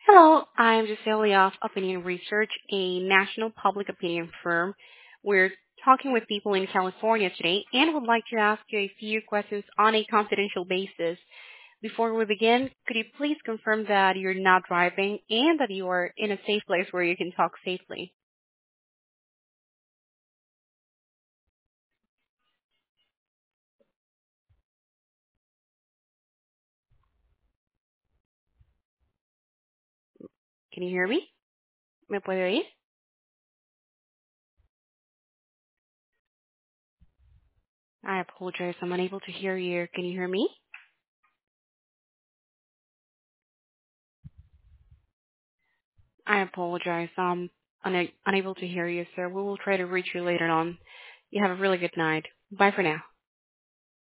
Hello, I'm Cecilia of Opinion Research, a national public opinion firm. We're talking with people in California today and would like to ask you a few questions on a confidential basis. Before we begin, could you please confirm that you're not driving and that you are in a safe place where you can talk safely? Can you hear me? ¿Me puede oír? I apologize, I'm unable to hear you. Can you hear me? I apologize, I'm unable to hear you, sir. We will try to reach you later on. You have a really good night. Bye for now.